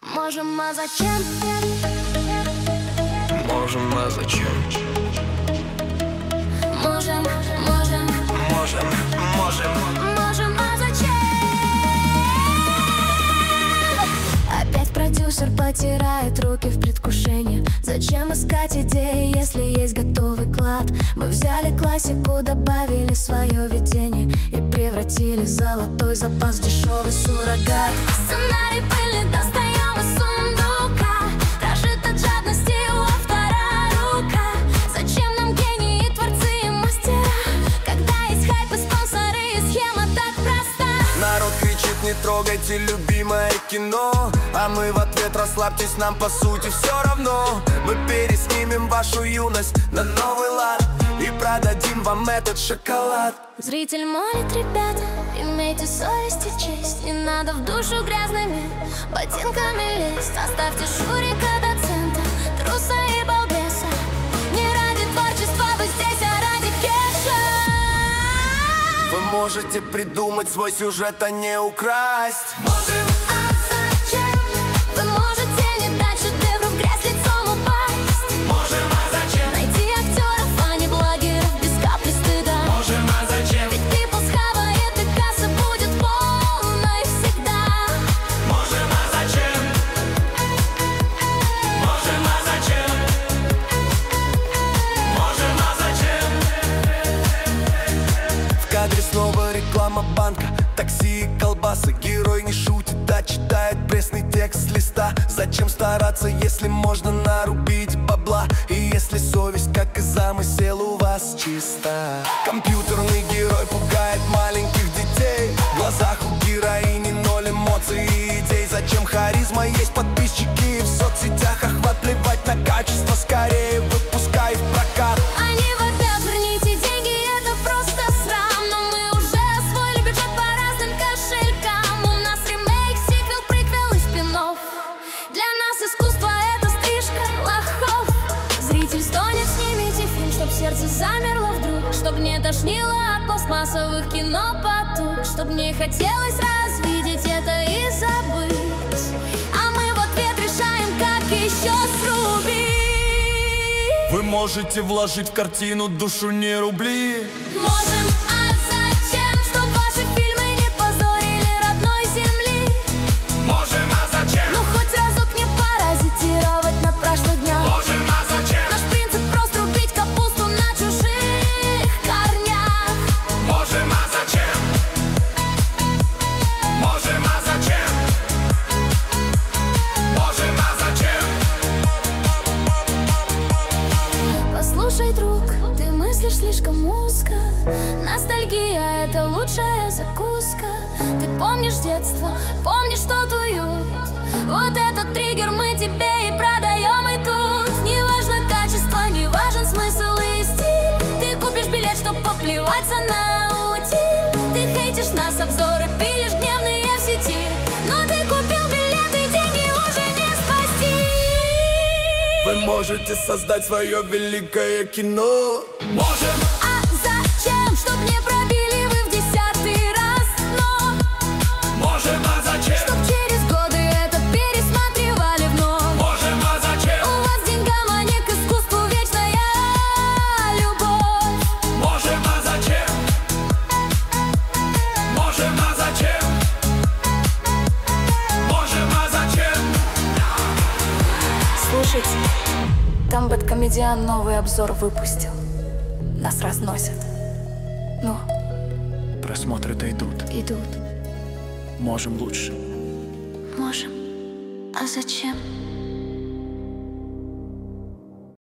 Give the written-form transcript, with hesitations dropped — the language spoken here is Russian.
Можем, а зачем? Можем, а зачем? Можем. Можем, а зачем? Опять продюсер потирает руки в предвкушении. Зачем искать идеи, если есть готовый клад? Мы взяли классику, добавили свое видение и превратили золотой запас в дешевый суррогат. Сценарий пыльный достаем из сундука, дрожит от жадности у автора рука. Зачем нам гении, творцы и мастера, когда есть хайп и спонсоры, и схема так проста? Народ кричит: не трогайте любимое кино, а мы в ответ: расслабьтесь, нам по сути все равно. Мы переснимем вашу юность на новый лад и продадим вам этот шоколад. Зритель молит: ребята, имейте совесть и честь, не надо в душу грязными ботинками лезть. Оставьте Шурика, доцента, труса и балбеса. Не ради творчества вы здесь, а ради кеша. Вы можете придумать свой сюжет, а не украсть. Можем, а зачем? Вы можете не дать шедевру в грязь лицом упасть. Можем, а зачем? Найти актеров, а не блогеров без капли стыда. Можем, а зачем? Ведь People's хавает, и касса будет полной всегда. Можем, а зачем? Можем, а зачем? Можем, а зачем? В кадре снова реклама банка, такси и колбасы. Герой не шутит, а читает пресный текст с листа. Зачем стараться, если можно нарубить бабла? И если совесть, как и замысел, у вас чиста. Компьютерный герой пугает маленьких детей. В глазах у героини ноль эмоций и идей. Зачем харизма, есть подписчики в соцсетях, охват, плевать на качество, скорее выпускай в прокат. Они вопят: верните деньги, это просто срам. Но мы уже освоили бюджет по разным кошелькам. У нас ремейк, сиквел, приквел и спин-офф. Для нас искусство — это стрижка лохов. Зритель стонет: снимите фильм, чтоб сердце замерло вдруг, чтоб не тошнило от пластмассовых кинопотуг, чтоб не хотелось развидеть это и забыть. А мы в ответ решаем, как еще срубить. Вы можете вложить в картину душу, не рубли. Можем, а зачем? Чтоб ваши фильмы не позорили родной земли. Можем, а зачем? Ну хоть разок не паразитировать на прошлых днях. Можем, а зачем? Наш принцип прост: рубить капусту на чужих корнях. Можем, а зачем? Можем, а зачем? Можем, а зачем? Послушай, друг, ты мыслишь слишком узко. Ностальгия — это лучшая закуска. Ты помнишь детство, помнишь тот уют. Вот этот триггер мы тебе и продаем и тут. Не важно качество, не важен смысл и стиль. Ты купишь билет, чтоб поплеваться на утиль. Ты хейтишь нас, обзоры пилишь гневные в сети. Но ты купил билет, и деньги уже не спасти. Вы можете создать свое великое кино. Можем, А зачем? Чтоб не пробили вы в 10-й раз. Но можем, а зачем? чтоб через годы это пересматривали вновь. Можем, а зачем? У вас деньгам, а не к искусству вечная любовь. Можем, а зачем? Можем, а зачем? Можем, а зачем? Слушайте, там Бэдкомедиан новый обзор выпустил. Нас разносят. Ну, Просмотры-то идут. идут. Можем лучше. Можем. А зачем?